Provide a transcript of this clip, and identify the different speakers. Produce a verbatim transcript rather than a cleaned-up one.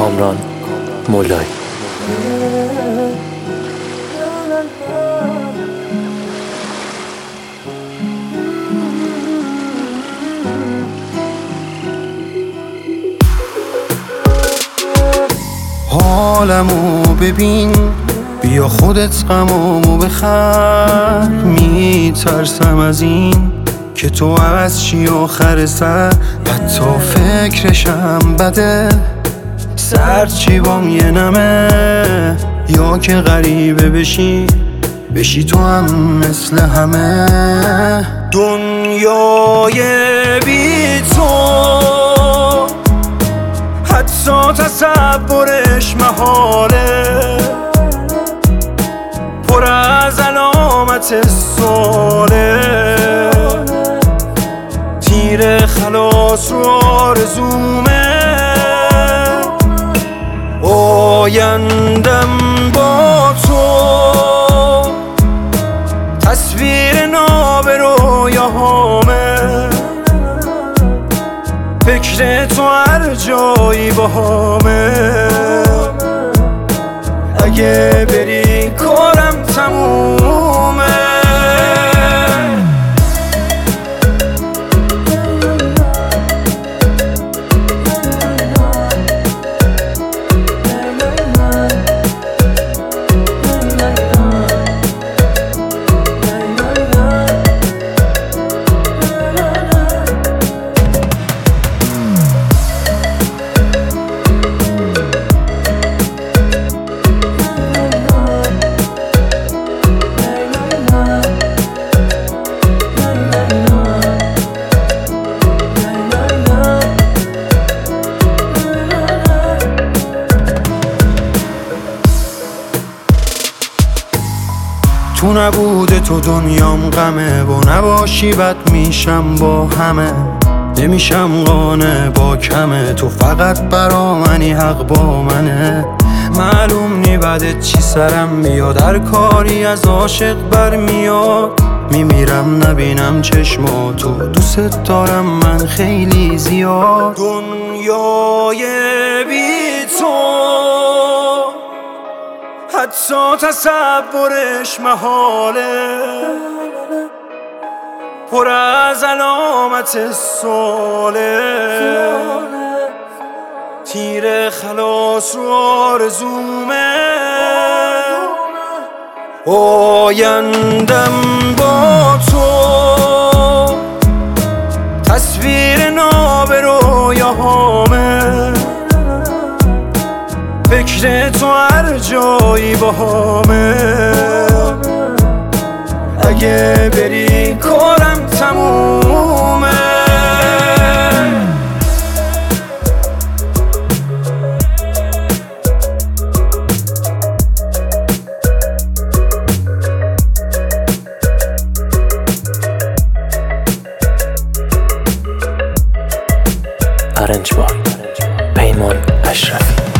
Speaker 1: کامران مولایی.
Speaker 2: حالمو ببین، بیا خودت غمامو بخر. میترسم از این که تو از چی آخر سر، حتی فکرشم بده. سر چی بام یه نمه، یا که غریبه بشی بشی تو هم مثل همه. دنیای بی تو حتی تصورش محاله، پر از علامت سواله. تیر خلاص رو آرزومه، آیندم با تو تصویر ناب رویاهامه. فکر تو هر جایی باهامه، اگه بری کارم تمومه. تو نبوده تو دنیام غمه، با نباشی بد میشم با همه. نمیشم قانع با کمه، تو فقط برا منی، حق با منه. معلوم نی بعدت چی سرم میاد، هر کاری از عاشق برمیاد. میمیرم نبینم چشماتو، دوست دارم من خیلی زیاد. دنیای بی تو حتی تصورش محاله، پر از علامت سواله. تیر خلاص رو آرزومه، آیندم با تو تصویر ناب رویاهامه. فکر تو هر جایی باهامه، اگه بری کارم تمومه.
Speaker 1: ارنج بای پیمان اشرفی.